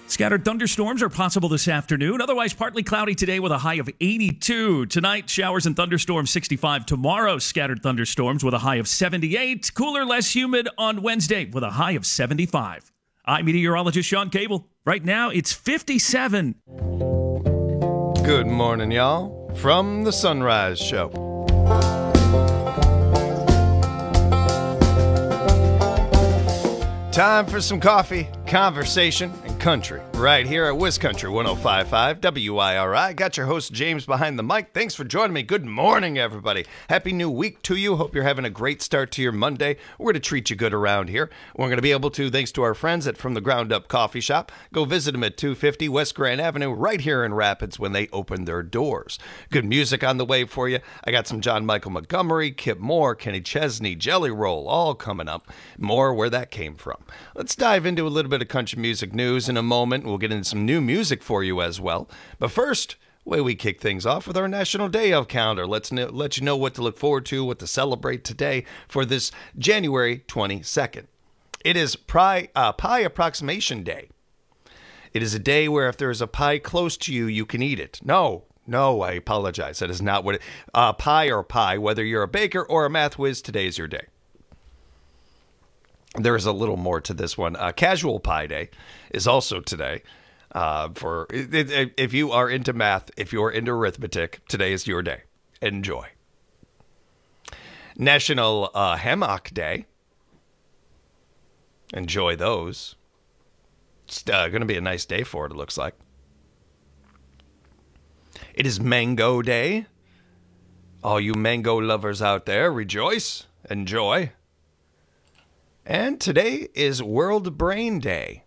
Scattered thunderstorms are possible this afternoon. Otherwise, partly cloudy today with a high of 82. Tonight, showers and thunderstorms 65. Tomorrow, scattered thunderstorms with a high of 78. Cooler, less humid on Wednesday with a high of 75. I'm meteorologist Sean Cable. Right now, it's 57. Good morning, y'all, from the Sunrise Show. Time for some coffee, conversation, and country right here at WisCountry 105.5 WIRI. Got your host James behind the mic. Thanks for joining me. Good morning, everybody. Happy new week to you. Hope you're having a great start to your Monday. We're going to treat you good around here. We're going to be able to, thanks to our friends at From the Ground Up Coffee Shop, go visit them at 250 West Grand Avenue right here in Rapids when they open their doors. Good music on the way for you. I got some John Michael Montgomery, Kip Moore, Kenny Chesney, Jelly Roll, all coming up. More where that came from. Let's dive into a little bit of country music news in a moment. We'll get into some new music for you as well. But first, way we kick things off with our National Day of calendar. Let's let you know what to look forward to, what to celebrate today for this January 22nd. It is Pie Approximation Day. It is a day where if there is a pie close to you, you can eat it. No, I apologize. That is not what it... pie, whether you're a baker or a math whiz, today is your day. There is a little more to this one. Casual Pie Day is also today. If you are into math, if you're into arithmetic, today is your day. Enjoy. National Hammock Day. Enjoy those. It's going to be a nice day for it, it looks like. It is Mango Day. All you mango lovers out there, rejoice. Enjoy. And today is World Brain Day.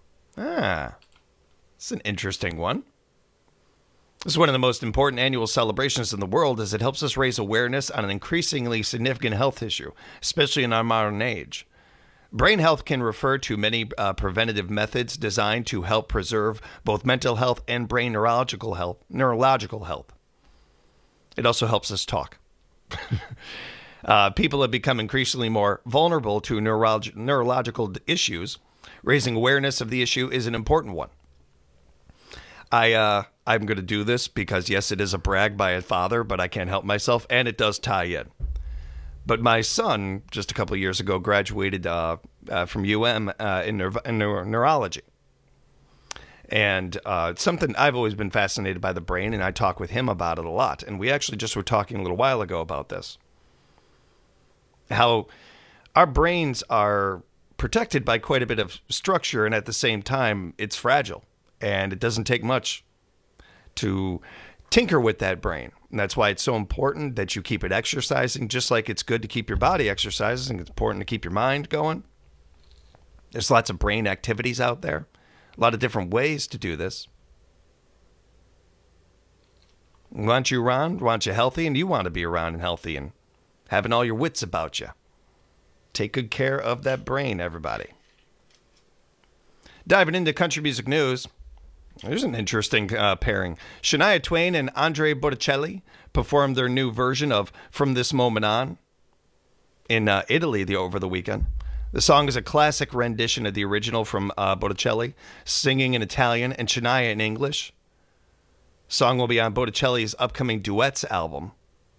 It's an interesting one. This is one of the most important annual celebrations in the world as it helps us raise awareness on an increasingly significant health issue, especially in our modern age. Brain health can refer to many preventative methods designed to help preserve both mental health and brain neurological health. It also helps us talk. People have become increasingly more vulnerable to neurological issues. Raising awareness of the issue is an important one. I'm going to do this because, yes, it is a brag by a father, but I can't help myself, and it does tie in. But my son, just a couple of years ago, graduated from UM in neurology. And something I've always been fascinated by the brain, and I talk with him about it a lot. And we actually just were talking a little while ago about this. How our brains are protected by quite a bit of structure, and at the same time, it's fragile. And it doesn't take much to tinker with that brain. And that's why it's so important that you keep it exercising, just like it's good to keep your body exercising. It's important to keep your mind going. There's lots of brain activities out there, a lot of different ways to do this. We want you around, want you healthy, and you want to be around and healthy and having all your wits about you. Take good care of that brain, everybody. Diving into country music news, there's an interesting pairing. Shania Twain and Andrea Bocelli performed their new version of From This Moment On in Italy over the weekend. The song is a classic rendition of the original from Bocelli, singing in Italian and Shania in English. The song will be on Bocelli's upcoming Duets album.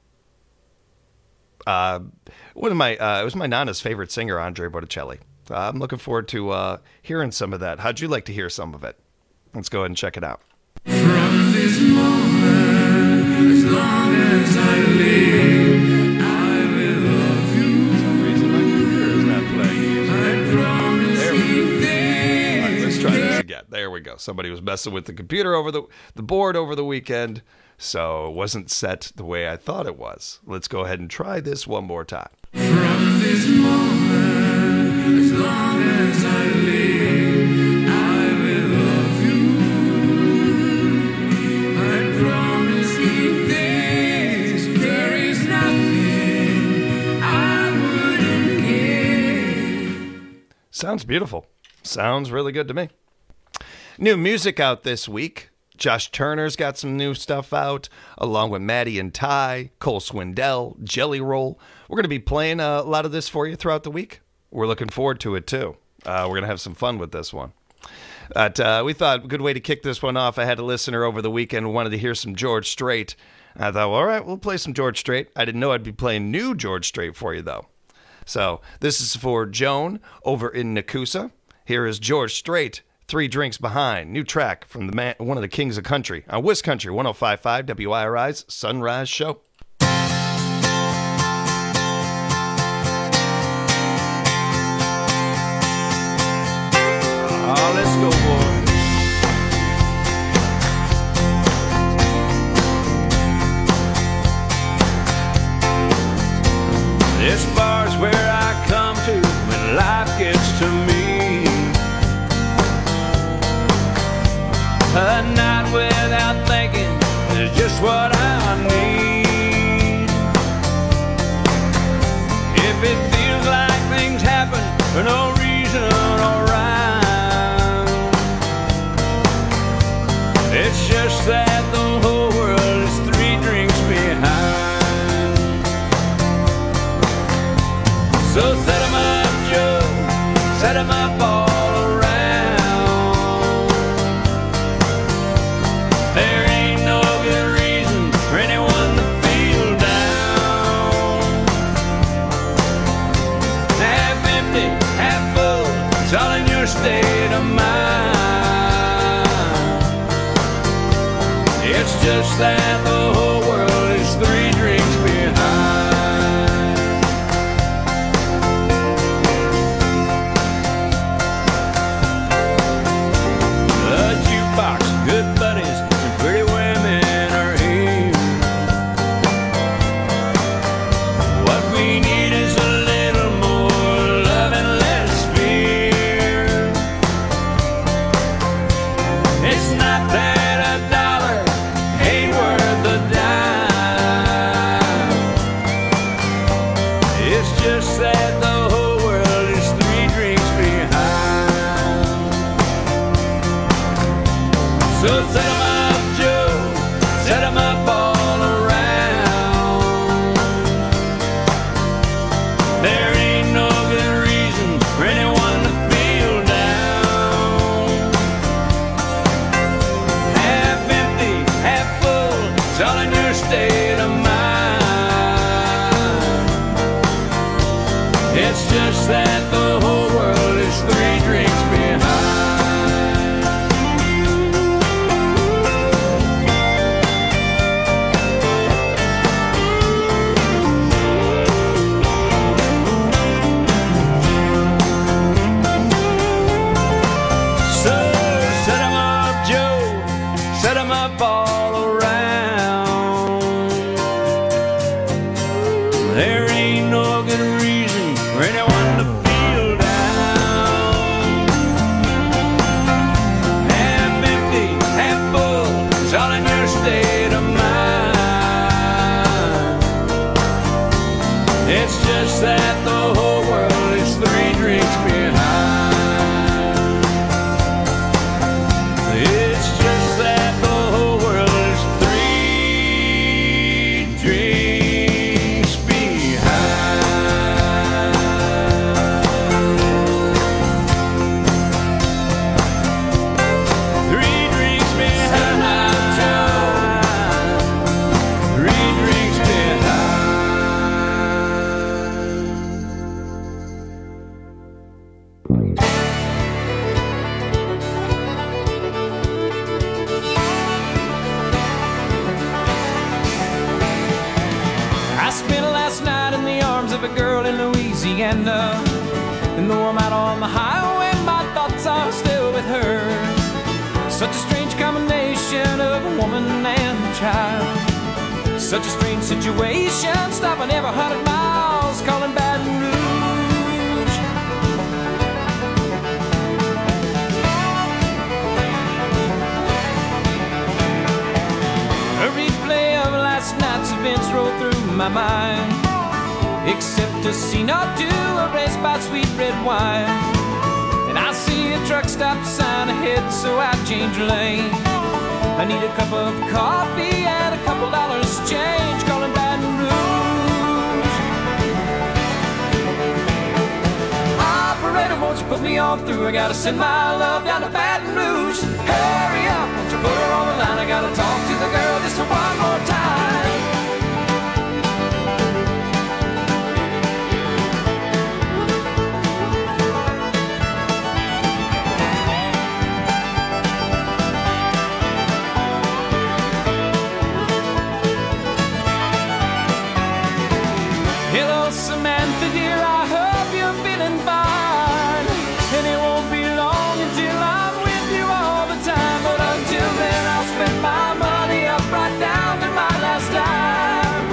It was my nana's favorite singer, Andrea Bocelli. I'm looking forward to hearing some of that. How'd you like to hear some of it? Let's go ahead and check it out. From this moment, as long as I live, I will love you. For some reason, my computer is not playing. I promise you this. All right, let's try this again. There we go. Somebody was messing with the computer over the board over the weekend. So it wasn't set the way I thought it was. Let's go ahead and try this one more time. From this moment, as long as I live, I will love you. I promise you this, there is nothing I wouldn't give. Sounds beautiful. Sounds really good to me. New music out this week. Josh Turner's got some new stuff out, along with Maddie and Ty, Cole Swindell, Jelly Roll. We're going to be playing a lot of this for you throughout the week. We're looking forward to it, too. We're going to have some fun with this one. But we thought a good way to kick this one off. I had a listener over the weekend who wanted to hear some George Strait. I thought, well, all right, we'll play some George Strait. I didn't know I'd be playing new George Strait for you, though. So this is for Joan over in Nakusa. Here is George Strait, 3 Drinks Behind. New track from the man, one of the kings of country on Wiz Country 105.5 WIRI's Sunrise Show. Oh, let's go, boy. This bar's where I come to when life gets to me. A night without thinking is just what I need. If it feels like things happen for no reason or rhyme, it's just that the whole world is 3 drinks behind. So set 'em up, Joe, set 'em up all around. There ain't no good reason for anyone to feel down. Half empty, half full, it's all in your state of mind. It's just that the whole world is 3 drinks behind. Good buddies and pretty women are here. What we need is a little more love and less fear. It's not that a dollar ain't worth a dime. It's just that the whole world is 3 drinks behind. So set 'em up, Joe, set 'em up all around. There ain't no good reason for anyone to feel down. Half empty, half full, it's all in your state of mind. It's just that the whole world is 3 drinks behind. All around. There ain't no good reason for anyone to feel down. Half empty, half full, it's all in your state of mind. It's just that the whole world is 3 drinks behind. It's just that the whole world is 3 drinks behind. 3 drinks behind. 3 drinks behind. I spent last night in the arms of a girl in Louisiana, and though I'm out on the highway, my thoughts are still with her. Such a strange combination of a woman and a child. Such a strange situation, stopping every 100 miles, calling Baton Rouge. A replay of last night's events roll through my mind, except a scene or two erased by sweet red wine. And I see a truck stop sign ahead, so I change lanes. I need a cup of coffee and a couple dollars change, calling Baton Rouge. Operator, won't you put me on through. I gotta send my love down to Baton Rouge. Hurry up, won't you put her on the line? I gotta talk to the girl just one more time. Hello, Samantha, dear, I hope you're feeling fine. And it won't be long until I'm with you all the time. But until then, I'll spend my money up right down to my last dime.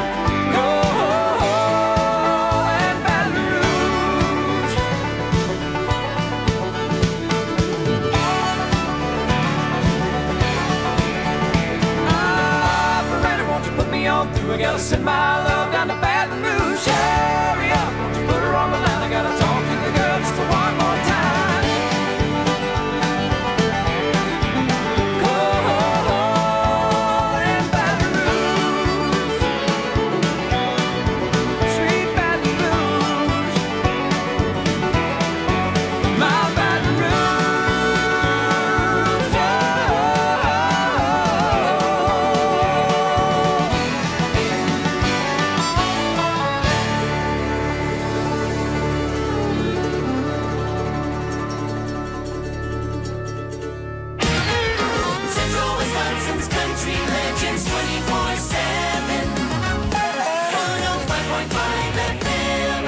Oh, and Baton Rouge. Operator, won't you put me on through? I gotta send my love down to Baton Rouge. Hurry up, won't you put her on the line? I gotta talk to the girl just one more time. Oh, and Baton Rouge, sweet Baton Rouge, my Baton Rouge. Central Wisconsin's country legends 24/7. 105.5 FM.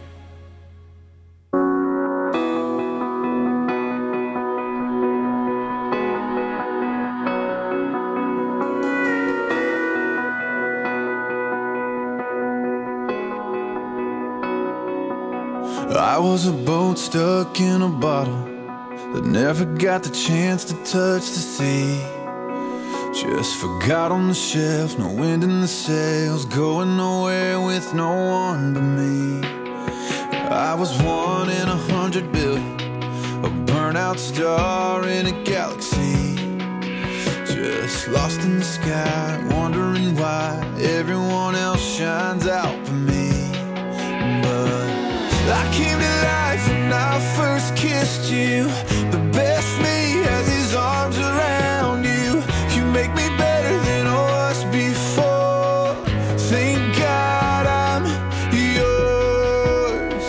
I was a boat stuck in a bottle that never got the chance to touch the sea. Just forgot on the shelf, no wind in the sails, going nowhere with no one but me. I was 1 in 100 billion, a burnout star in a galaxy. Just lost in the sky, wondering why everyone else shines out for me. But I came to life when I first kissed you. The best me has his arms around you. You make me better than I was before. Thank God I'm yours.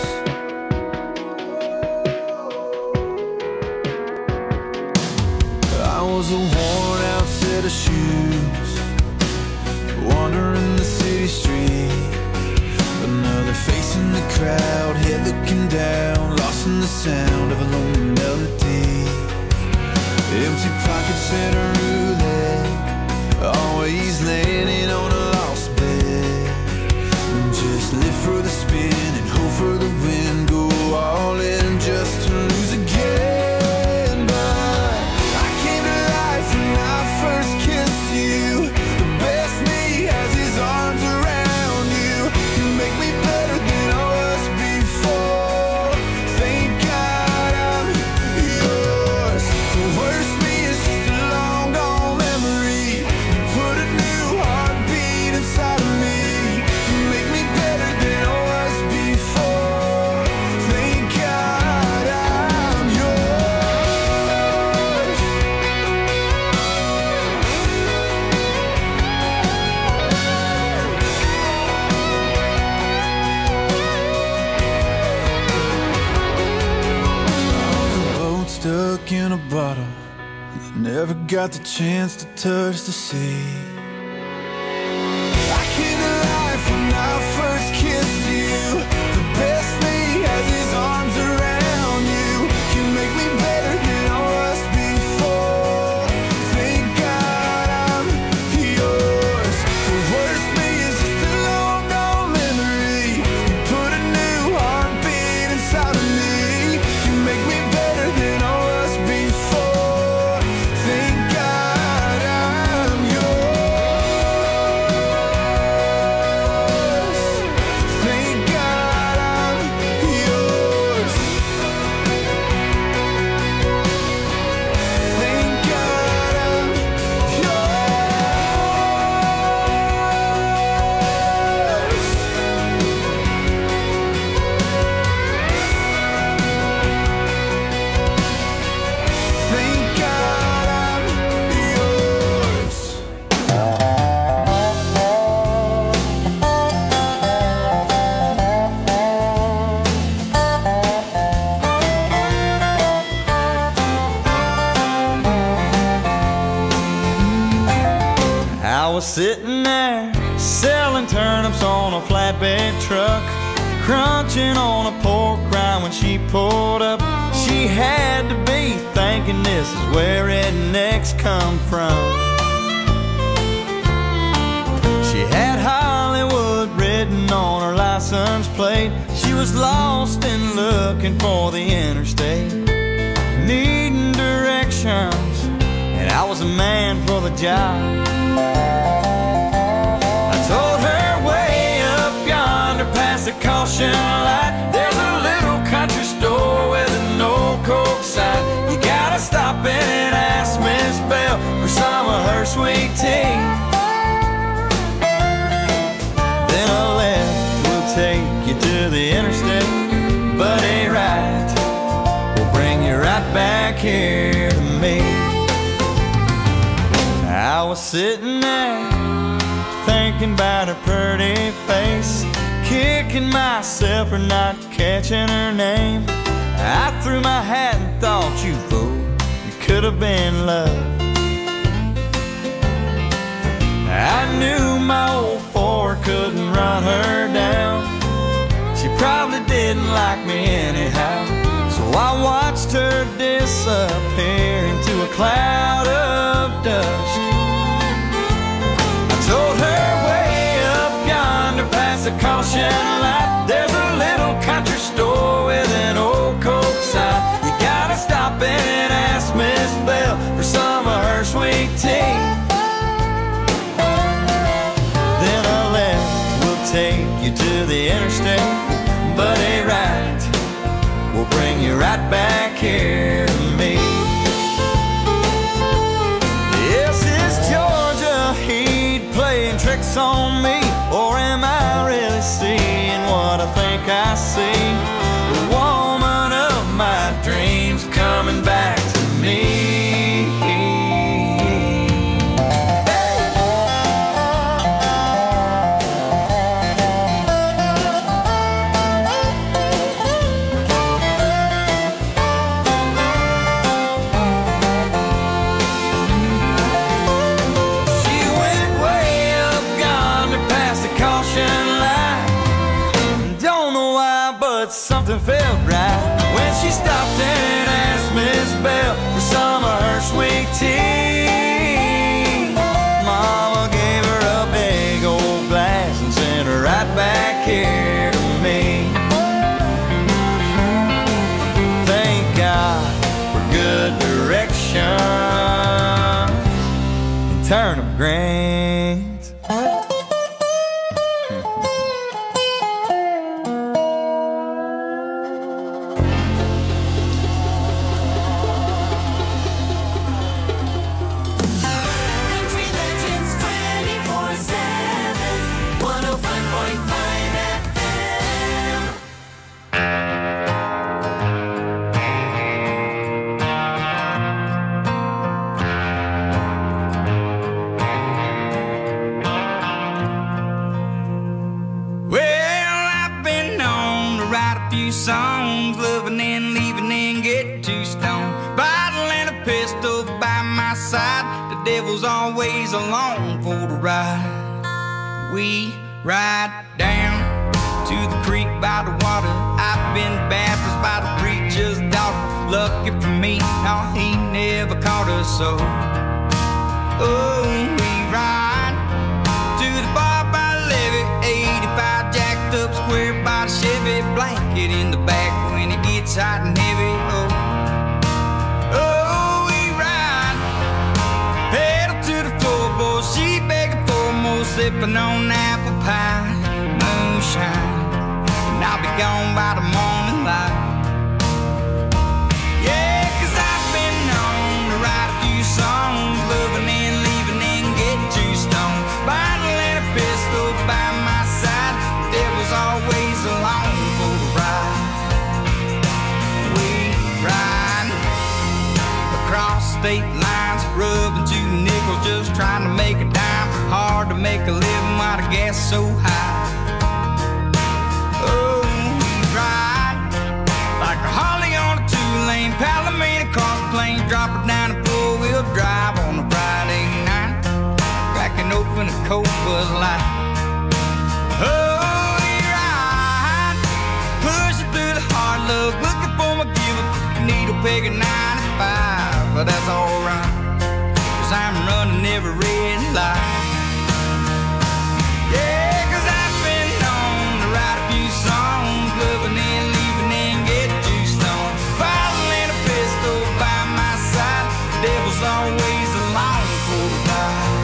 I was a worn out set of shoes, wandering the city street. Another face in the crowd, head looking down, lost in the sound of a lonely melody. Empty pockets and a roulette, always landing on a lost bet. Just live for the spin and hope for the win, go all in just to lose again. But I came to life when I first kissed you. The best me has his arms around you. You make me better than I was before. Thank God I'm yours. The worst me is just a long gone memory. You put a new heartbeat inside of me. You make me better than I was before. Thank God I'm yours. A boat stuck in a bottle that never got the chance to touch the sea. I came to life when I first kissed you. The best me has his arms around you. You make me better than I was before. Thank God I'm yours. The worst me is just a long gone memory. You put a new heartbeat inside of me. You make me better than I was before. Thank God I'm yours. was sitting there selling turnips on a flatbed truck, crunching on a pork rind when she pulled up. She had to be thinking this is where rednecks come from. She had Hollywood written on her license plate. She was lost and looking for the interstate, needing directions, and I was a man for the job. I told her way up yonder past the caution light, there's a little country store with an old Coke sign. You gotta stop in and ask Miss Bell for some of her sweet tea. Then a left will take you to the interstate, but a right will bring you right back here to me. I was sitting there thinking about her pretty face, kicking myself for not catching her name. I threw my hat and thought, you fool, you could have been love. I knew my old Ford couldn't run her down. She probably didn't like me anyhow, so I watched her disappear into a cloud of dust. I told her way up yonder past the caution light, there's a little country store with an old Coke sign. You gotta stop in and ask Miss Bell for some of her sweet tea. Then a left will take you to the interstate, but a right will bring you right back here to me. Yes, is Georgia Heat playing tricks on me, or am I really seeing what I think I see? The woman of my dreams coming back to me. Something felt right when she stopped and asked Miss Bell for some of her sweet tea. Mama gave her a big old glass and sent her right back here to me. Thank God for good direction and turnip greens. Songs, loving and leaving and get too stoned. Bottle and a pistol by my side. The devil's always along for the ride. We ride down to the creek by the water. I've been baptized by the preacher's daughter. Lucky for me, no, he never caught us so. Oh, we ride to the bar by the levee, 85 jacked up square by the Chevy, blanket in the back when it gets hot and heavy. Oh, oh, we ride, pedal to the floor, boy, she begging for more, sipping on apple pie, moonshine, and I'll be gone by the morning light. Yeah, 'cause I've been known to write a few songs, loving and leaving and get too stoned. Bottle and a pistol by my side, the devil's always along for the ride. We ride across state lines, rubbing 2 nickels, just trying to make a dime. Hard to make a living while the gas is so high. Oh, we ride like a Harley on a 2-lane Palomino cross plains, drop her down and 4-wheel drive on a Friday night, cracking open a peg at 95, but that's alright, 'cause I'm running every red light. Yeah, 'cause I've been known to write a few songs, loving and leaving and get too stoned. Bottle and a pistol by my side, the devil's always along for the ride.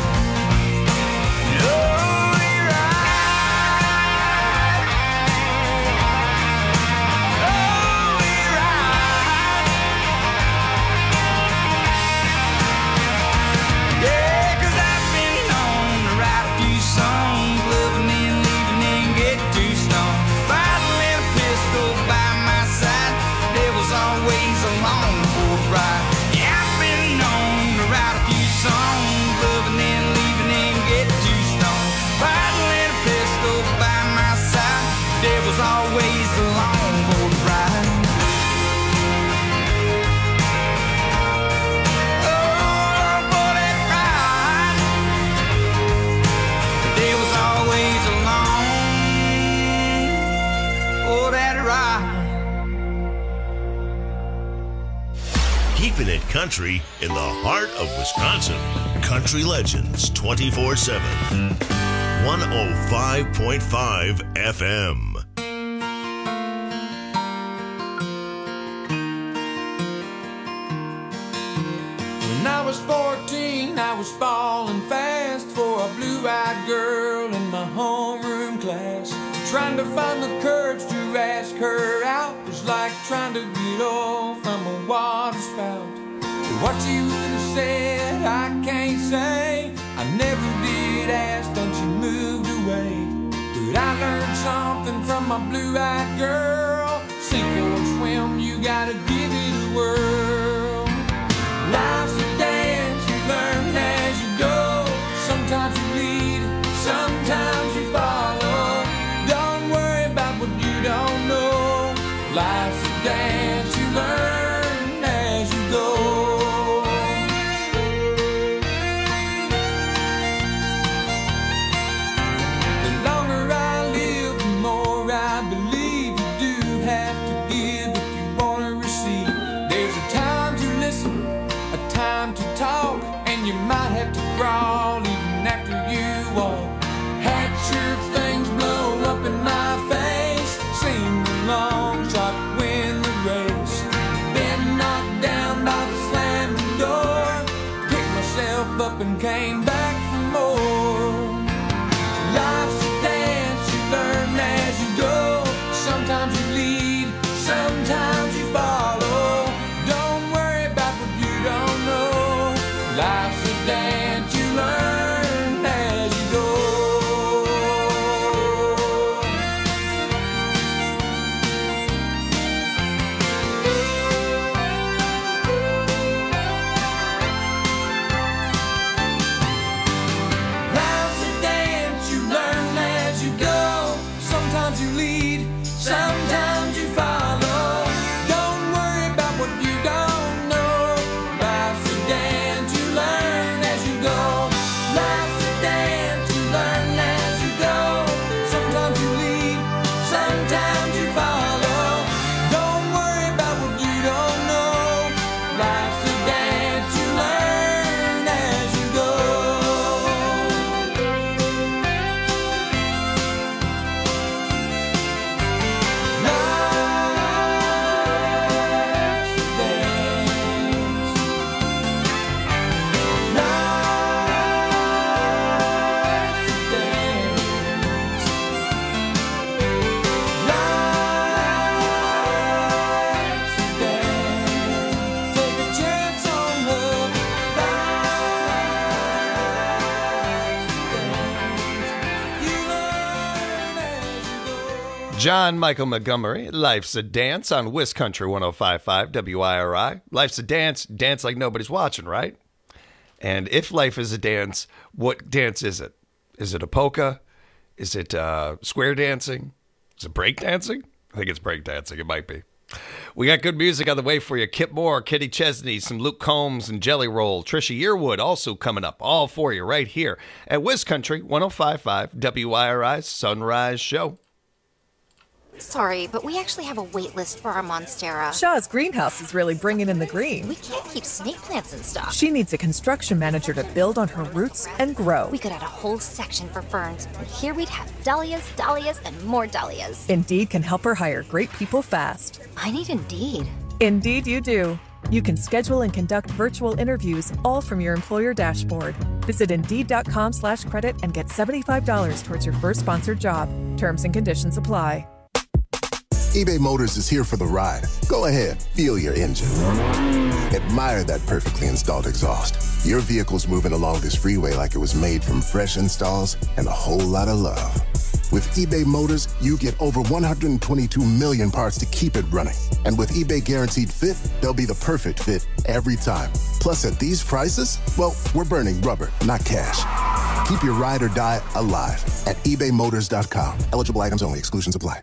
Keeping it country in the heart of Wisconsin. Country Legends 24/7. 105.5 FM. When I was 14, I was falling fast for a blue-eyed girl in my homeroom class. Trying to find the courage to ask her out was like trying to get off from a water spout. What you would have said, I can't say. I never did ask, then she moved away. But I learned something from my blue-eyed girl. Sink or swim, you gotta give it a whirl. Life's a dance, you learn as you go. Sometimes you lead, sometimes you follow. Don't worry about what you don't know. Life's a dance, you learn as you go. The longer I live, the more I believe you do have to give if you want to receive. There's a time to listen, a time to talk, and you might have to crawl even after you walk. Had your things blow up in my face, sing along, try to win the race. Been knocked down by the slamming door, picked myself up and came back for more. Life's a dance, you learn as you go. Sometimes you lead, sometimes you follow. Don't worry about what you don't know. Life's a dance, you learn as you go. Life's a dance, you learn as you go. Sometimes you lead, sometimes you follow. Don't worry about what you don't know. Life's a dance, you learn as you go. Life's a dance, you learn as you go. Sometimes you lead, sometimes you follow. Don't worry about what you don't know. Life's a dance, you learn as you go. John Michael Montgomery, Life's a Dance on Wiz Country 105.5 WIRI. Life's a dance, dance like nobody's watching, right? And if life is a dance, what dance is it? Is it a polka? Is it square dancing? Is it break dancing? I think it's break dancing. It might be. We got good music on the way for you. Kip Moore, Kitty Chesney, some Luke Combs and Jelly Roll. Trisha Yearwood also coming up. All for you right here at Wiz Country 105.5 WIRI's Sunrise Show. Sorry, but we actually have a wait list for our Monstera. Shaw's greenhouse is really bringing in the green. We can't keep snake plants in stock. She needs a construction manager to build on her roots and grow. We could add a whole section for ferns, and here we'd have dahlias, dahlias, and more dahlias. Indeed can help her hire great people fast. I need Indeed. Indeed you do. You can schedule and conduct virtual interviews all from your employer dashboard. Visit Indeed.com/credit and get $75 towards your first sponsored job. Terms and conditions apply. eBay Motors is here for the ride. Go ahead, feel your engine. Admire that perfectly installed exhaust. Your vehicle's moving along this freeway like it was made from fresh installs and a whole lot of love. With eBay Motors, you get over 122 million parts to keep it running. And with eBay Guaranteed Fit, they'll be the perfect fit every time. Plus, at these prices, well, we're burning rubber, not cash. Keep your ride or die alive at ebaymotors.com. Eligible items only. Exclusions apply.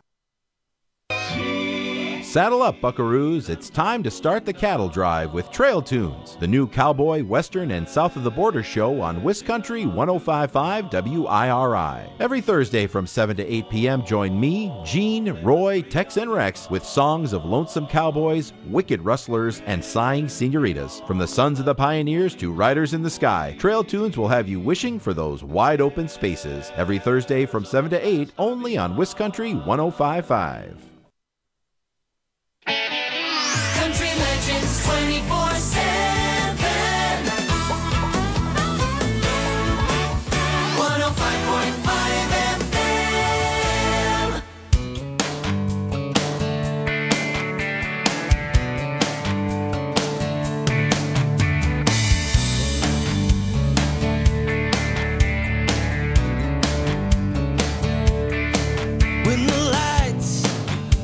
Saddle up, buckaroos. It's time to start the cattle drive with Trail Tunes, the new cowboy, western, and south of the border show on WisCountry 105.5 WIRI. Every Thursday from 7 to 8 p.m., join me, Gene, Roy, Tex, and Rex with songs of lonesome cowboys, wicked rustlers, and sighing senoritas. From the sons of the pioneers to riders in the sky, Trail Tunes will have you wishing for those wide open spaces. Every Thursday from 7 to 8, only on WisCountry 105.5. Country Legends 24/7. 105.5 FM. When the lights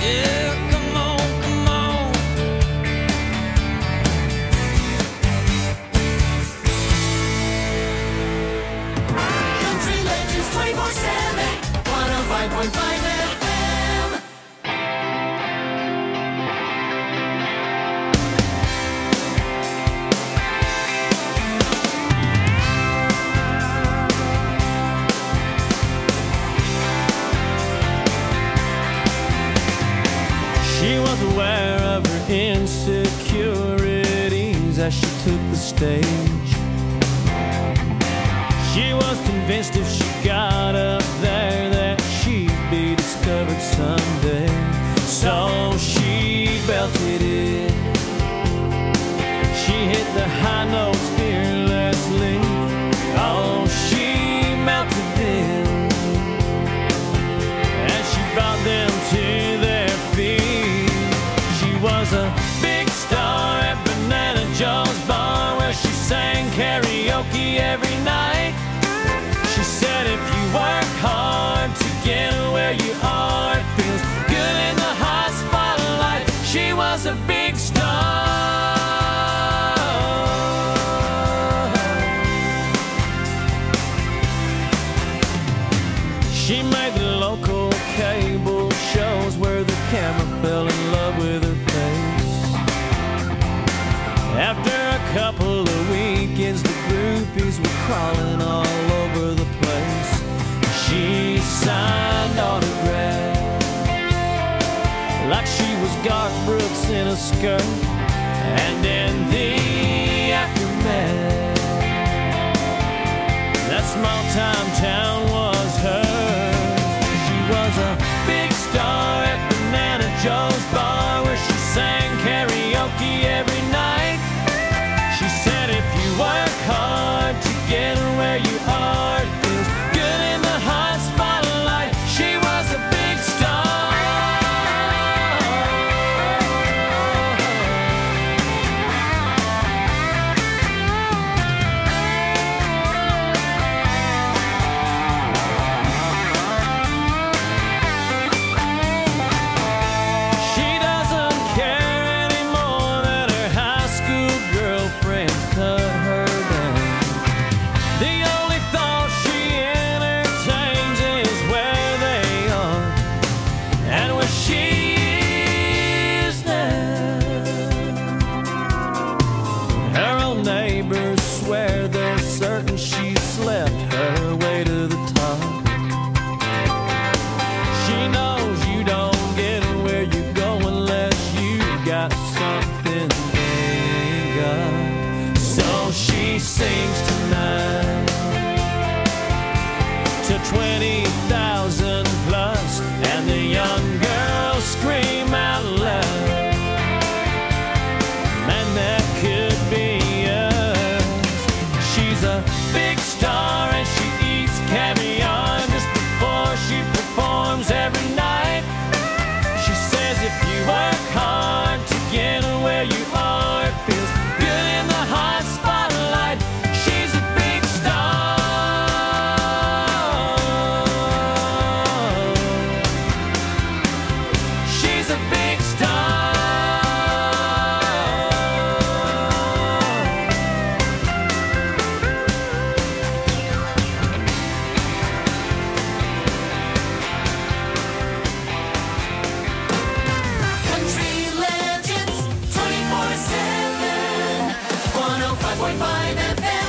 Yeah, come on, come on. Country Legends 24/7, 105.5 FM. She was aware of her insecurities as she took the stage. She was convinced if she got up there that she'd be discovered someday. So she belted it. She hit the high notes fearlessly. Oh, she melted them as she brought them to their feet. She was a big star at Banana Joe's bar where she sang karaoke every night. She said if you work hard to get where you are, it feels good in the hot spotlight. She was a big star. She made the local cable shows where the camera fell in love with her face. After a couple of weekends, the groupies were crawling all over the place. She signed autographs like she was Garth Brooks in a skirt. And in the aftermath, that small-time town was hers. She was a big star at Banana Joe's bar where she sang karaoke every night. She said if you work hard to get where you are, it feels good in the hot spotlight. She was a big star. She doesn't care anymore that her high school girlfriends cut her down. The only thought she entertains is where they are and where she is now. Her old neighbors swear they're certain she slept her way to the top. She knows you don't get where you go unless you got something they ain't got. So she sings tonight to 20,000 plus, and the young girls scream out loud, man, that could be us. She's a big star and she eats caviar just before she performs every night. She says if you work hard to get where you are, it feels good in the hot spotlight. She's a big star. She's a big star. Country Legends 24/7, 105.5 FM.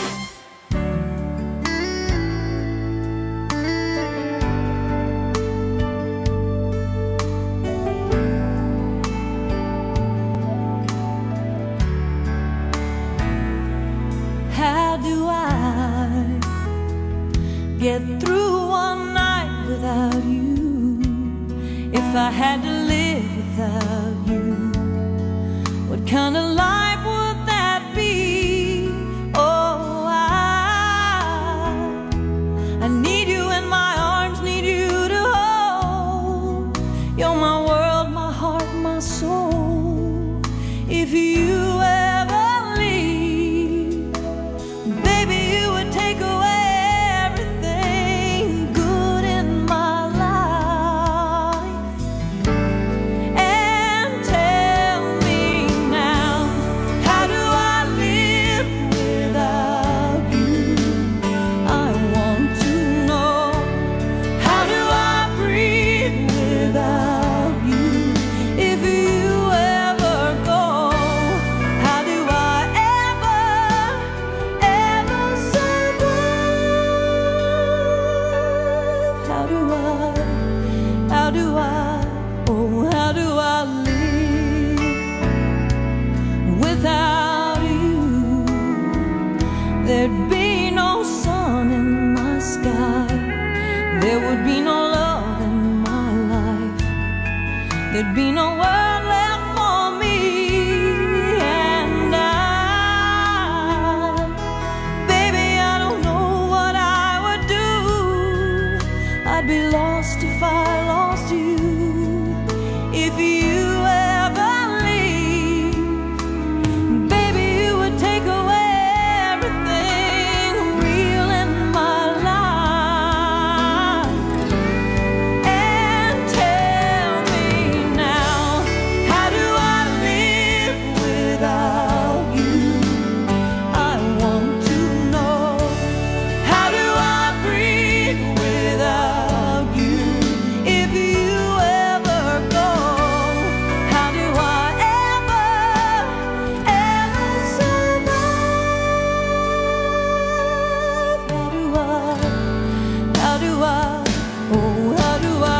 How do I get through one night without you? If I had to live without you, what kind of life would that be? Oh, I need you in my arms, need you to hold. You're my world, my heart, my soul. If you ever leave, baby, you would take away everything good in my life. there'd be no world left for me. And baby, I don't know what I would do. I'd be lost if I lost you. If you ever leave, baby, you would take away everything real in my life. And tell me now, how do I live without you? I want to know. How do I breathe without you? If you ever go, how do I ever survive? How do I, oh, how do I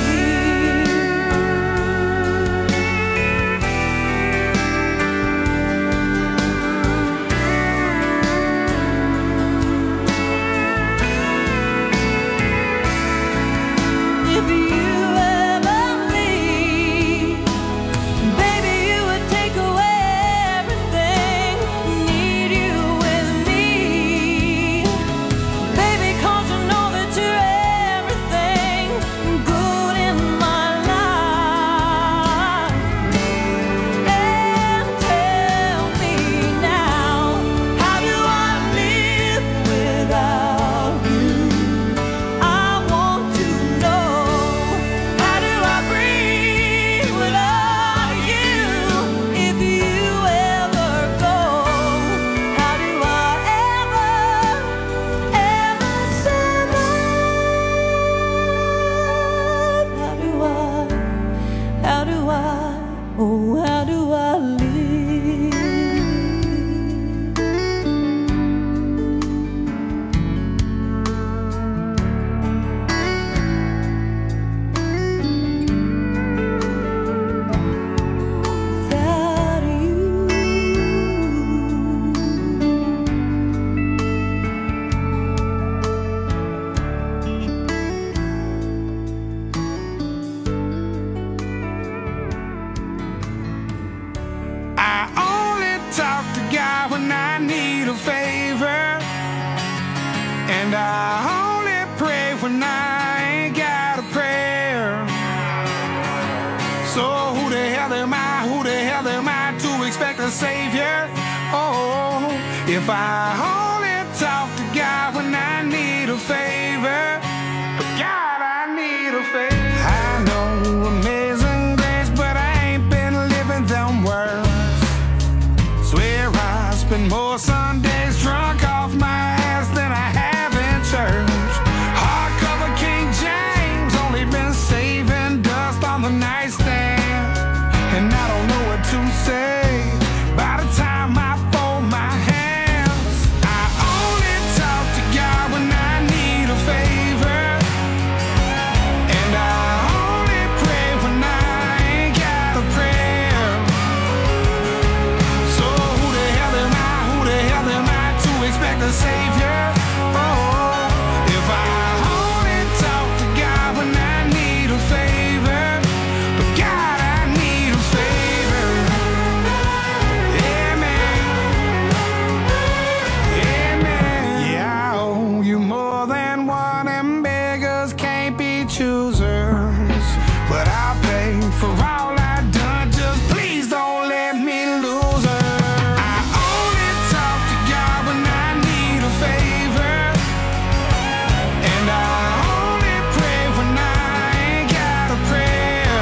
if you ever leave, baby, you would take away everything. Need you with me, baby, 'cause you know that you're everything good in my life. And tell me now, how do I live without you? I want to know. How do I breathe without you? If you ever go, how do I ever survive? How do I, oh, how do I live? Without you. I only talk to God when I need a favor, and I only pray when I ain't got a prayer. So who the hell am I? Who the hell am I to expect a savior? Oh, if I only talk to God when I need a favor, God, I need a favor. I know amazing grace, but I ain't been living them words. Swear I spend more Sundays drunk off my ass than I have in church. Hardcover King James, only been saving dust on the nightstand, and I don't know what to say by the time I fold my hands. I only talk to God when I need a favor, and I only pray when I ain't got a prayer. So who the hell am I? Who the hell am I to expect a savior? Oh, if I only talk to God when I need a favor, but God, I need a favor. Amen. Amen. Yeah, I owe you more than one, and beggars can't be choosers. But I'll pay for all I've done. Just please don't let me lose her. I only talk to God when I need a favor, and I only pray when I ain't got a prayer.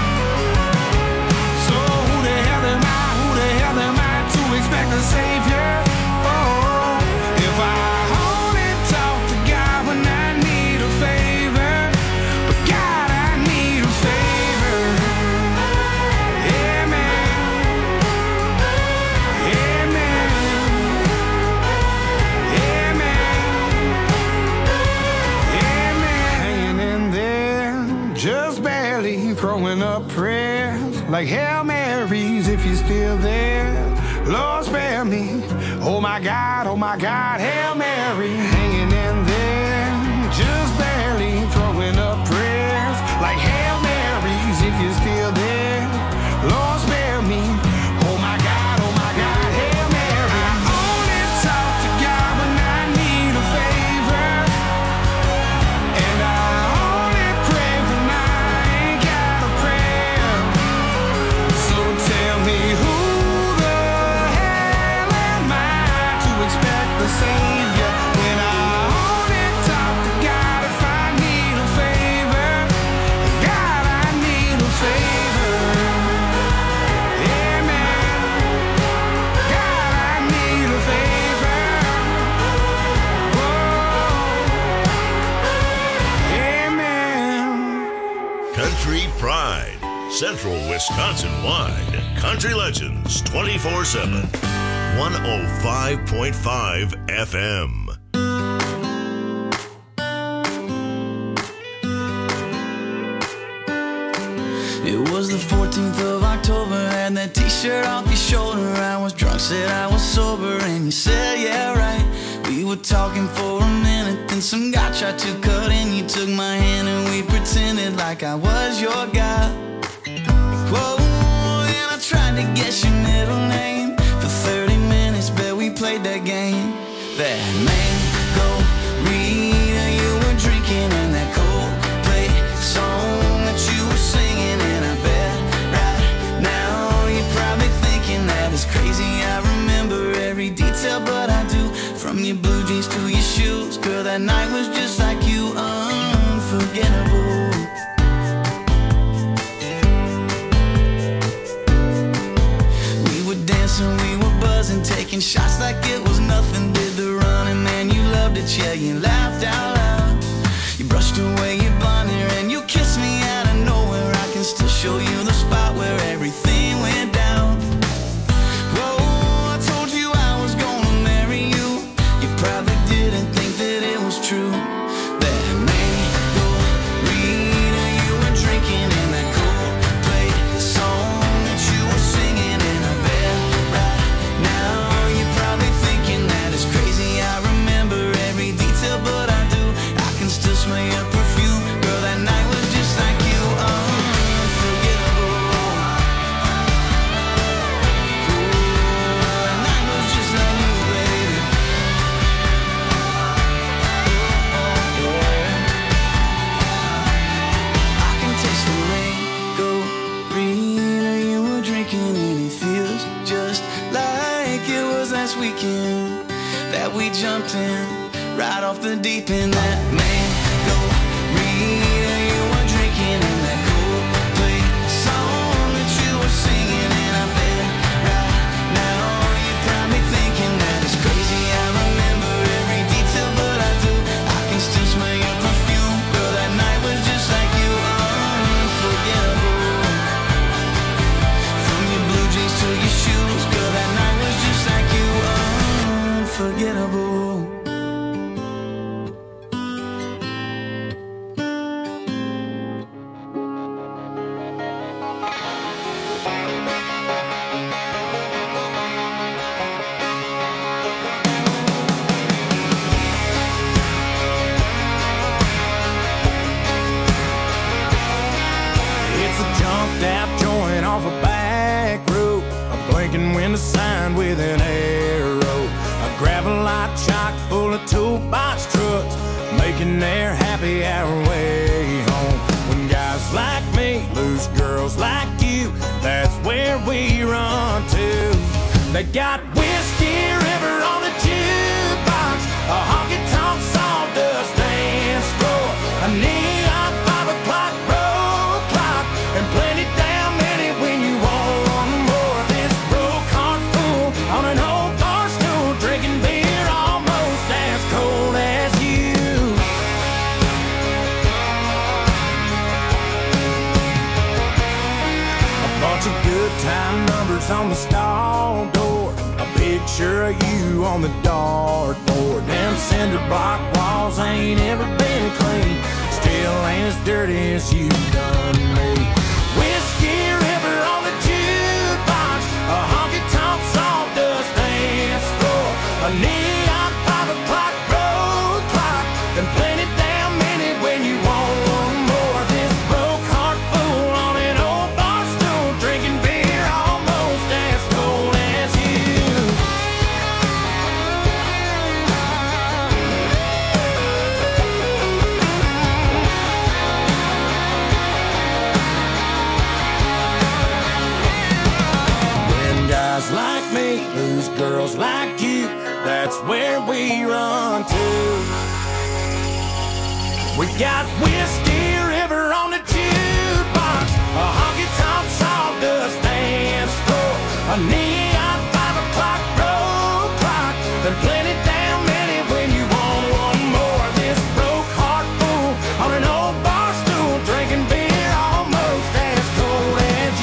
So who the hell am I? Who the hell am I to expect a savior? Oh, if I only talk to God when I need a favor, but God, I need a favor. Amen. Amen. Amen. Hanging in there, just barely throwing up prayers like Hail Marys if you're still there. Lord, spare me. Oh my God, Hail Mary. Hanging in there, just barely throwing up prayers like Hail Marys if you're still there. Central Wisconsin-wide. Country Legends 24/7. 105.5 FM. It was the 14th of October, had that t-shirt off your shoulder. I was drunk, said I was sober, and you said, yeah, right. We were talking for a minute, then some guy tried to cut in. You took my hand and we pretended like I was your guy. Whoa, and I tried to guess your middle name. For 30 minutes, bet we played that game. That mango Rita you were drinking, and that Coldplay song that you were singing. And I bet right now you're probably thinking that it's crazy I remember every detail, but I do. From your blue jeans to your shoes, girl, that night was just like you, unforgettable. We were dancing, we were buzzing, taking shots like it was nothing. Did the running, man, you loved it, yeah, you laughed out loud. You brushed away your blonde hair and you kissed me out of nowhere. I can still show you the spot where everything went down. Whoa, I told you I was gonna marry you. You probably didn't think that it was true. That mango Rita you were drinking, and that Coldplay song that you were singing. And I bet right now you're probably thinking that it's crazy I remember every detail, but I do. I can still smell your perfume, girl, that night was just like you, unforgettable. Ooh, that night was just like you, baby. I can taste the mango Rita you were drinking, and it feels just like it was last weekend that we jumped in right off the deep end. That mango Rita you were drinking, and that Coldplay song that you were singing. And I bet right now you're probably thinking that it's crazy I remember every detail, but I do. I can still smell your perfume, girl, that night was just like you, unforgettable. From your blue jeans to your shoes, girl, that night was just like you, unforgettable. It's a jumped out joint off a back road, a blinking window sign with an arrow, a gravel-light chock full of toolbox trucks, making their happy hour way home. When guys like me lose girls like you, that's where we run to. They got Whiskey River on the jukebox, a honky-tonk sawdust dance floor, a neon 5 o'clock road clock, and plenty damn many when you want more. This broke heart fool on an old bar stool, drinking beer almost as cold as you. A bunch of good time numbers on the stall door, a picture of you on the dartboard. Them cinder block walls ain't ever been clean, still ain't as dirty as you done me. Whiskey River on the jukebox, a honky-tonk sawdust dance floor, a neon 5 o'clock road clock, and plenty damn many when you want one more. This broke heart fool on an old bar stool, drinking beer almost as cold as you. When guys like me lose girls like you, that's where we run to. We got Whiskey River on the jukebox, a honky-tonk sawdust dance floor, a neon 5 o'clock road clock, and plenty damn many when you want one more. This broke heart fool on an old bar stool, drinking beer almost as cold as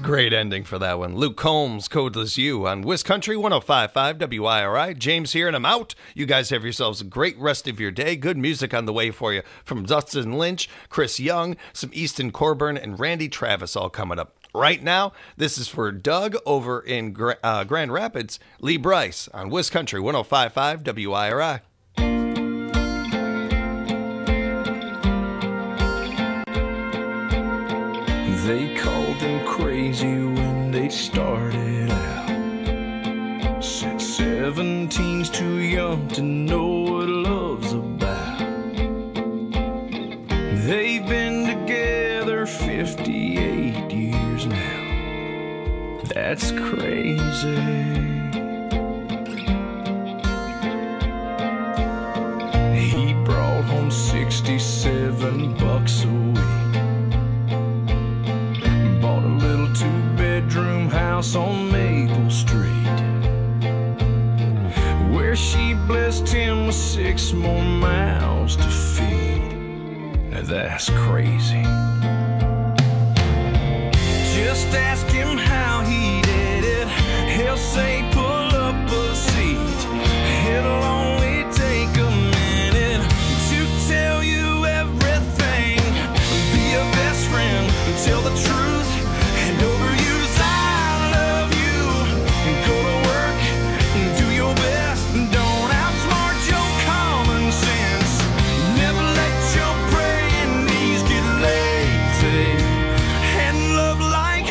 Great ending for that one. Luke Combs, Codeless You on Wiz Country 105.5 WIRI. James here, and I'm out. You guys have yourselves a great rest of your day. Good music on the way for you from Dustin Lynch, Chris Young, some Easton Coburn, and Randy Travis all coming up. Right now, this is for Doug over in Grand Rapids, Lee Bryce on Wiz Country 105.5 WIRI. They called them crazy when they started out. Said 17's too young to know what love's about. They've been together 58 years now. That's crazy. He brought home $67 a week. Two-bedroom house on Maple Street, where she blessed him with 6 more mouths to feed. Now that's crazy. Just ask him how he did it. He'll say pull up a seat. It'll only take a minute to tell you everything. Be a best friend, tell the truth. Overuse, I love you. Go to work and do your best. Don't outsmart your common sense. Never let your praying knees get lazy. And love like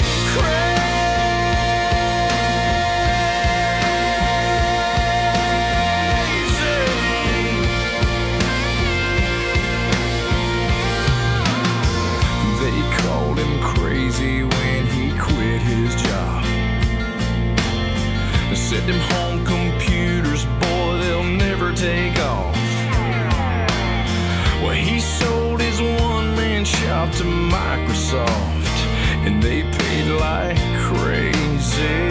crazy. They called him crazy when he quit his job. They said them home computers, boy, they'll never take off. Well, he sold his one-man shop to Microsoft, and they paid like crazy.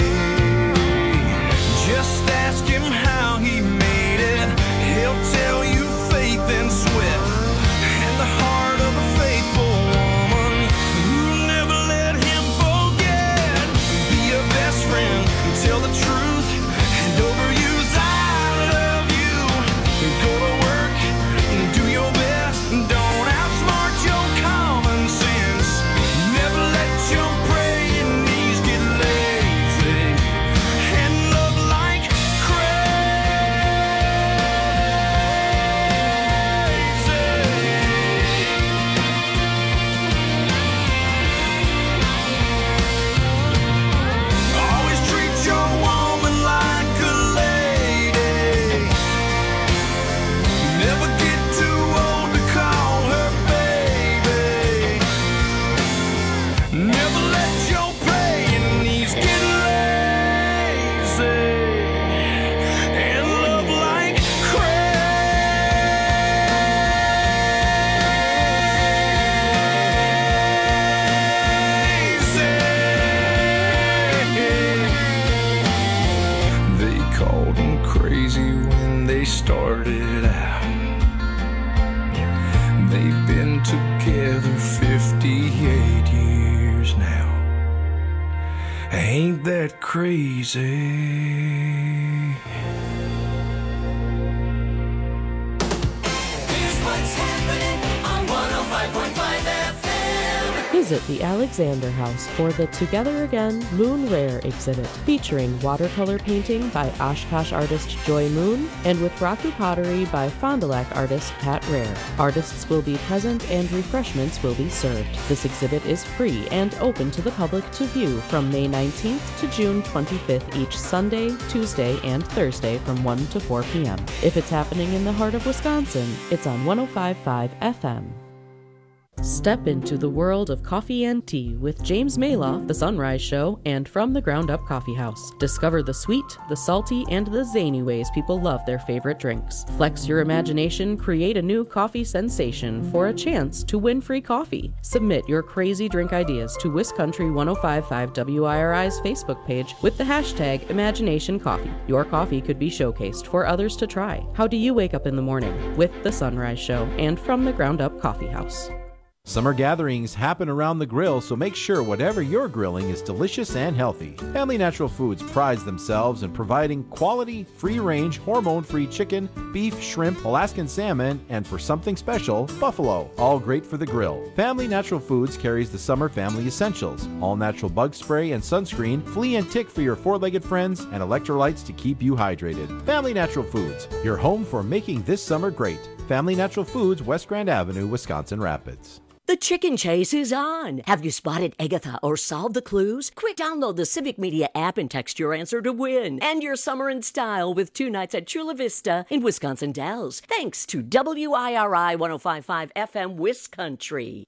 Just ask him how he made it. He'll tell you faith and sweat, and the heart of a faithful woman who never let him forget. Be a best friend, tell the truth, and overuse, I love you. Go to work and do your best. Don't outsmart your common sense. Never let your praying knees get lazy. And love like always treat your woman like a lady. Never get too old to call her baby. Never let your praying knees get lazy. And love like crazy. They called him crazy when they started out. They've been together 58 years now. Ain't that crazy? Here's what's happening on 105.5 FM. Visit the Alexander House for the Together Again Moon Rare exhibit, featuring watercolor painting by Oshkosh artist Joy Moon and with Raku pottery by Fond du Lac artist Pat Rare. Artists will be present and refreshments will be served. This exhibit is free and open to the public to view from May 19th to June 25th each Sunday, Tuesday, and Thursday from 1 to 4 p.m. If it's happening in the heart of Wisconsin, it's on 105.5 FM. Step into the world of coffee and tea with James Maloff, The Sunrise Show, and From the Ground Up Coffee House. Discover the sweet, the salty, and the zany ways people love their favorite drinks. Flex your imagination, create a new coffee sensation for a chance to win free coffee. Submit your crazy drink ideas to WisCountry 105.5 WIRI's Facebook page with the hashtag ImaginationCoffee. Your coffee could be showcased for others to try. How do you wake up in the morning? With The Sunrise Show and From the Ground Up Coffee House. Summer gatherings happen around the grill, so make sure whatever you're grilling is delicious and healthy. Family Natural Foods prides themselves in providing quality, free-range, hormone-free chicken, beef, shrimp, Alaskan salmon, and for something special, buffalo. All great for the grill. Family Natural Foods carries the summer family essentials: all-natural bug spray and sunscreen, flea and tick for your four-legged friends, and electrolytes to keep you hydrated. Family Natural Foods, your home for making this summer great. Family Natural Foods, West Grand Avenue, Wisconsin Rapids. The chicken chase is on. Have you spotted Agatha or solved the clues? Quick, download the Civic Media app and text your answer to win. And your summer in style with 2 nights at Chula Vista in Wisconsin Dells. Thanks to WIRI 105.5 FM Wiscountry.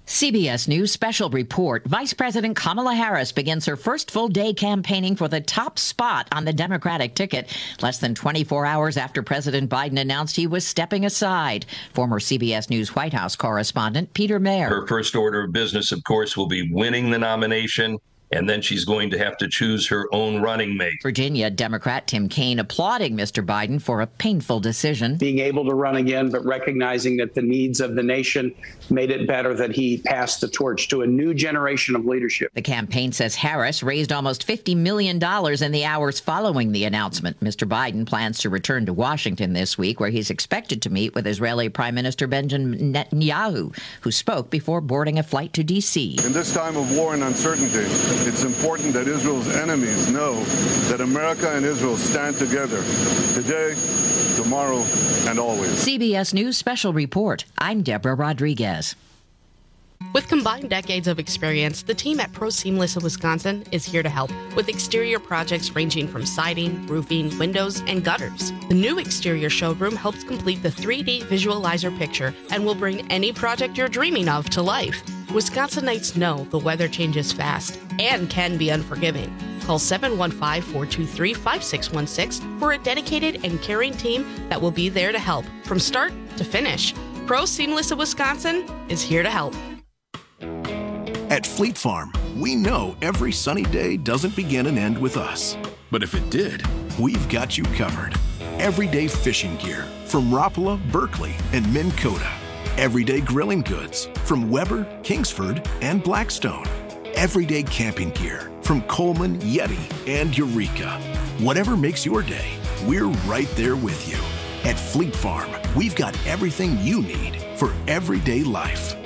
CBS News Special Report. Vice President Kamala Harris begins her first full day campaigning for the top spot on the Democratic ticket, less than 24 hours after President Biden announced he was stepping aside. Former CBS News White House correspondent Peter Mayer. Her first order of business, of course, will be winning the nomination, and then she's going to have to choose her own running mate. Virginia Democrat Tim Kaine applauding Mr. Biden for a painful decision. Being able to run again, but recognizing that the needs of the nation made it better that he passed the torch to a new generation of leadership. The campaign says Harris raised almost $50 million in the hours following the announcement. Mr. Biden plans to return to Washington this week, where he's expected to meet with Israeli Prime Minister Benjamin Netanyahu, who spoke before boarding a flight to D.C. In this time of war and uncertainty, it's important that Israel's enemies know that America and Israel stand together today, tomorrow, and always. CBS News Special Report. I'm Deborah Rodriguez. With combined decades of experience, the team at Pro Seamless of Wisconsin is here to help with exterior projects ranging from siding, roofing, windows, and gutters. The new exterior showroom helps complete the 3D visualizer picture and will bring any project you're dreaming of to life. Wisconsinites know the weather changes fast and can be unforgiving. Call 715-423-5616 for a dedicated and caring team that will be there to help from start to finish. Pro Seamless of Wisconsin is here to help. At Fleet Farm, we know every sunny day doesn't begin and end with us. But if it did, we've got you covered. Everyday fishing gear from Rapala, Berkeley, and Minn Kota. Everyday grilling goods from Weber, Kingsford, and Blackstone. Everyday camping gear from Coleman, Yeti, and Eureka. Whatever makes your day, we're right there with you. At Fleet Farm, we've got everything you need for everyday life.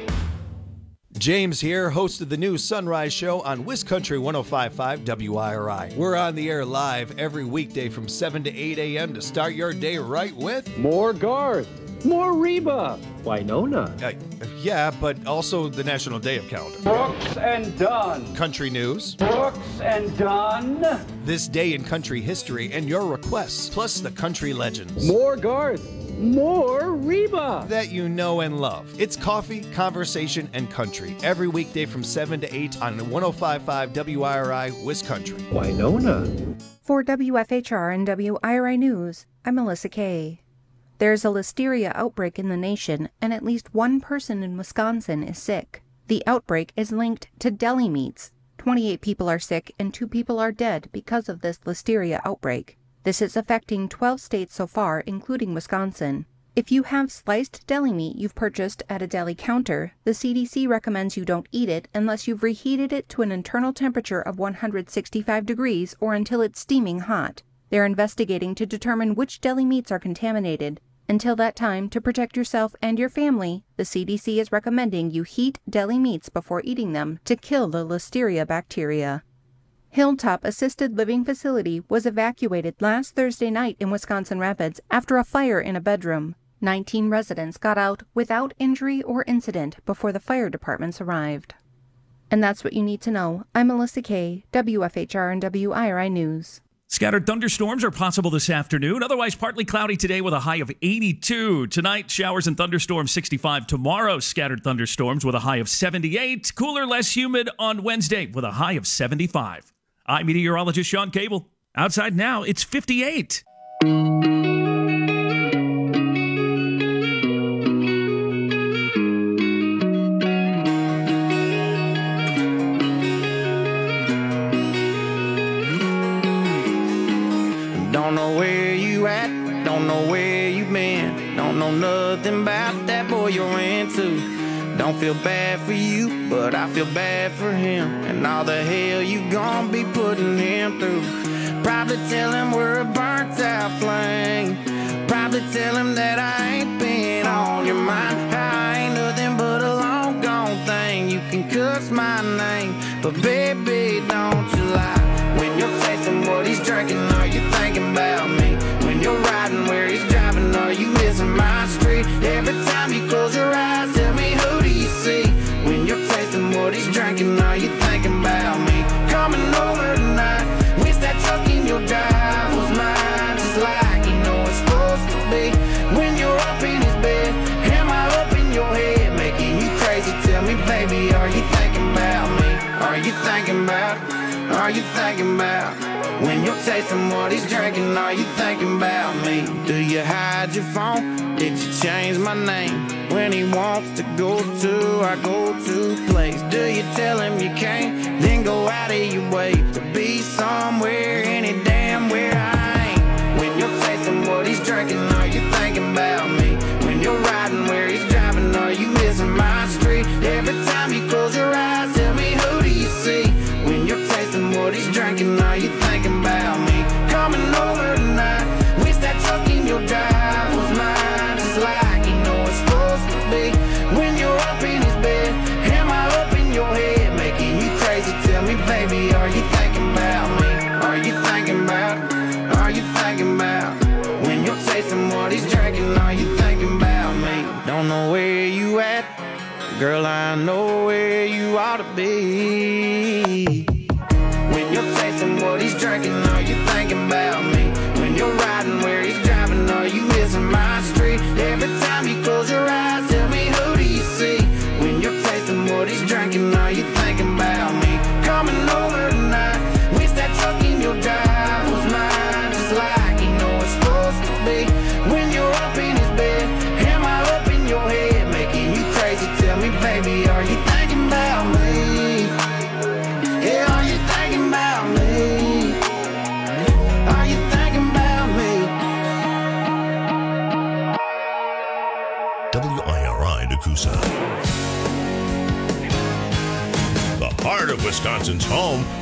James here, host of the new Sunrise Show on Wiscountry 105.5 WIRI. We're on the air live every weekday from 7 to 8 a.m. to start your day right with more Garth, more Reba, Winona. Yeah, but also the National Day of Calendar. Brooks and Dunn. Country news. Brooks and Dunn. This day in country history and your requests, plus the country legends. More Garth. More Reba that you know and love. It's coffee, conversation, and country every weekday from 7 to 8 on 105.5 WIRI Wiscountry. Winona. For WFHR and WIRI News, I'm Melissa Kay. There's a listeria outbreak in the nation, and at least one person in Wisconsin is sick. The outbreak is linked to deli meats. 28 people are sick and 2 people are dead because of this listeria outbreak. This is affecting 12 states so far, including Wisconsin. If you have sliced deli meat you've purchased at a deli counter, the CDC recommends you don't eat it unless you've reheated it to an internal temperature of 165 degrees or until it's steaming hot. They're investigating to determine which deli meats are contaminated. Until that time, to protect yourself and your family, the CDC is recommending you heat deli meats before eating them to kill the listeria bacteria. Hilltop Assisted Living Facility was evacuated last Thursday night in Wisconsin Rapids after a fire in a bedroom. 19 residents got out without injury or incident before the fire departments arrived. And that's what you need to know. I'm Melissa Kay, WFHR and WIRI News. Scattered thunderstorms are possible this afternoon. Otherwise, partly cloudy today with a high of 82. Tonight, showers and thunderstorms 65. Tomorrow, scattered thunderstorms with a high of 78. Cooler, less humid on Wednesday with a high of 75. I'm meteorologist Sean Cable. Outside now, it's 58. Don't know where you at, don't know where you been, don't know nothing about that boy you're into. Don't feel bad for you, but I feel bad for him and all the hell you gon' be putting him through. Probably tell him we're a burnt out flame. Probably tell him that I ain't been on your mind. I ain't nothing but a long gone thing. You can cuss my name, but baby, don't you lie. When you're tasting what he's drinking, are you thinking about me? When you're riding where he's driving, are you missing my street? Every time you close your eyes, tell me, who do you see? When you're tasting what he's drinking, are you thinking about me? Coming over tonight, wish that truck in your drive was mine, just like you know it's supposed to be. When you're up in his bed, am I up in your head, making you crazy? Tell me, baby, are you thinking about me? Are you thinking about? Are you thinking about? When you're tasting what he's drinking, are you thinking about me? Do you hide your phone? Did you change my name? When he wants to go to our go-to place, do you tell him you can't, then go out of your way to be somewhere, any damn where I ain't? When you're tasting what he's drinking, are you thinking about me? When you're riding where he's driving, are you missing my street? Every time you close your eyes, tell me, who do you see? When you're tasting what he's drinking, are you thinking about me? Coming over tonight, wish that truck in your drive was mine, just like you know it's supposed to be. When you're up in his bed, am I up in your head, making you crazy? Tell me, baby, are you thinking about me? Are you thinking about? Are you thinking about? When you're tasting what he's drinking, are you thinking about me? Don't know where you at, girl, I know where you ought to be. When you're tasting what he's drinking, are you thinking about me? When you're riding where he's driving, are you missing my street? Every time you close your eyes, tell me, who do you see? When you're tasting what he's drinking, are you thinking about me? Coming over tonight, wish that truck in your drive was mine, just like you know it's supposed to be. When you're up in his bed, am I up in your head, making you crazy? Tell me, baby, are you thinking about me? Yeah, are you thinking about me? Are you thinking about me? WIRI Nakusa. The heart of Wisconsin's home